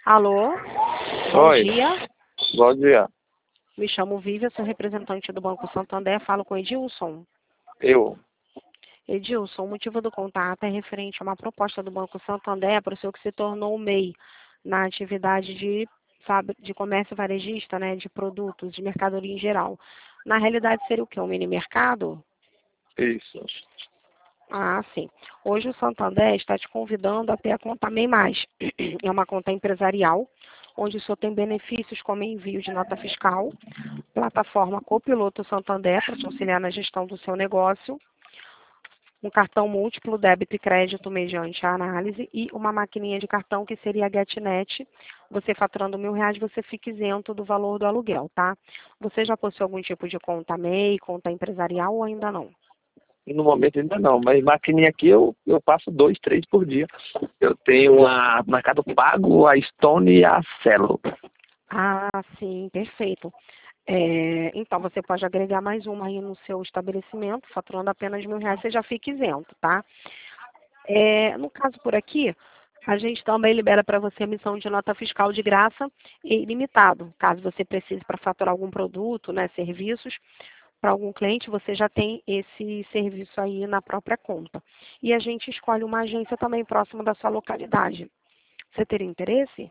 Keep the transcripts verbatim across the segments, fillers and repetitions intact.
Alô? Bom Oi, dia. bom dia. Me chamo Vivian, sou representante do Banco Santander. Falo com Edilson. Eu. Edilson, o motivo do contato é referente a uma proposta do Banco Santander para o senhor que se tornou o M E I na atividade de, fábri- de comércio varejista, né, de produtos, de mercadoria em geral. Na realidade, seria o quê? Um mini mercado? Isso. Ah, sim. Hoje o Santander está te convidando a ter a conta MEI Mais. É uma conta empresarial, onde o senhor tem benefícios como envio de nota fiscal, plataforma Copiloto Santander para te auxiliar na gestão do seu negócio, um cartão múltiplo débito e crédito mediante a análise e uma maquininha de cartão que seria a GetNet. Você faturando mil reais, você fica isento do valor do aluguel, tá? Você já possui algum tipo de conta MEI, conta empresarial ou ainda não? No momento ainda não, mas maquininha aqui eu, eu passo dois, três por dia. Eu tenho a Mercado Pago, a Stone e a Celo. Ah, sim, perfeito. É, então, você pode agregar mais uma aí no seu estabelecimento, faturando apenas mil reais, você já fica isento, tá? É, no caso por aqui, a gente também libera para você emissão de nota fiscal de graça e ilimitado. Caso você precise para faturar algum produto, né, serviços, para algum cliente, você já tem esse serviço aí na própria conta. E a gente escolhe uma agência também próxima da sua localidade. Você teria interesse?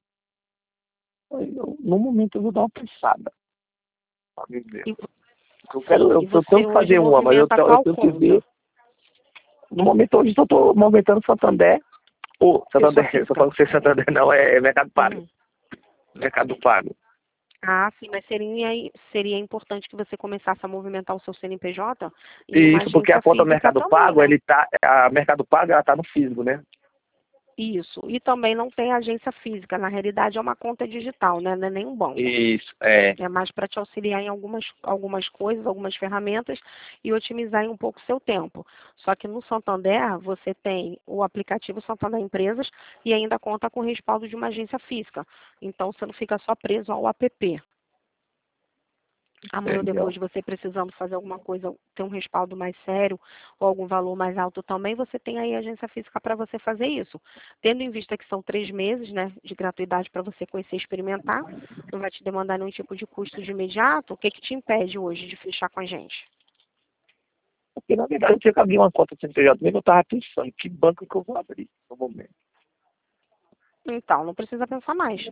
Eu, no momento eu vou dar uma pensada. Pra me ver. E, Eu quero, sim, eu, e eu tenho você que hoje fazer uma, mas eu, movimenta te- eu qual tenho que conta? ver. No momento hoje eu estou movimentando Santander. Ou Pessoa Santander, eu tô física? falando que você Santander não, é, é Mercado Pago. Uhum. Mercado Pago. Ah, sim, mas seria, seria importante que você começasse a movimentar o seu C N P J em E uma isso porque a agência conta física Mercado também, Pago, né? ele tá, a Mercado Pago ela tá no físico, né? Isso. E também não tem agência física. Na realidade, é uma conta digital, né? Não é nem um banco. Isso, é. É mais para te auxiliar em algumas, algumas coisas, algumas ferramentas e otimizar um pouco o seu tempo. Só que no Santander, você tem o aplicativo Santander Empresas e ainda conta com o respaldo de uma agência física. Então, você não fica só preso ao app. Amanhã ou Entendeu? depois você precisando fazer alguma coisa, ter um respaldo mais sério ou algum valor mais alto também, você tem aí a agência física para você fazer isso. Tendo em vista que são três meses, né, de gratuidade para você conhecer e experimentar, não vai te demandar nenhum tipo de custo de imediato, o que que te impede hoje de fechar com a gente? Porque, na verdade, eu tinha que abrir uma conta C N P J mesmo, eu estava pensando, que banco que eu vou abrir no momento. Então, não precisa pensar mais.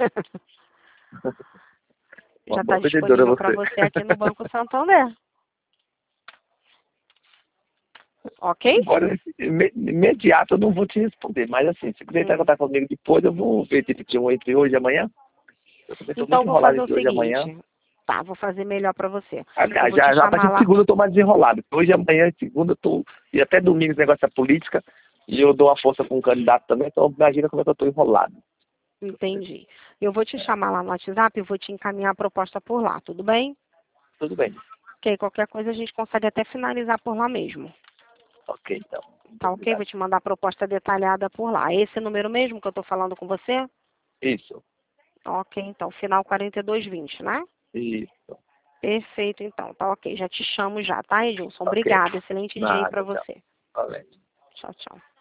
Uma Já está boa vendedora disponível para você. você aqui no Banco Santander, ok? Agora, ime- imediato eu não vou te responder, mas assim, se quiser entrar em Hum. contato comigo depois, eu vou ver se tem um entre hoje e amanhã. Eu também estou Então, muito eu vou enrolado fazer o entre hoje e amanhã. seguinte. Tá, vou fazer melhor para você. Eu Aliás, vou te já, já a partir chamar de lá. segunda eu estou mais desenrolado. Hoje e amanhã, segunda, eu tô, e até domingo esse negócio da política, e eu dou uma força com um candidato também, então imagina como é que eu estou enrolado. Entendi. Eu vou te chamar lá no WhatsApp e vou te encaminhar a proposta por lá, tudo bem? Tudo bem. Ok, qualquer coisa a gente consegue até finalizar por lá mesmo. Ok, então. Muito Tá ok? obrigado. Vou te mandar a proposta detalhada por lá. É esse número mesmo que eu estou falando com você? Isso, Ok, então, final quarenta e dois vinte, né? isso. Perfeito, então. Tá ok, já te chamo já, tá, Edilson? Ok. Obrigada. Excelente dia aí Nada, para tchau. você. Valeu. Tchau, tchau.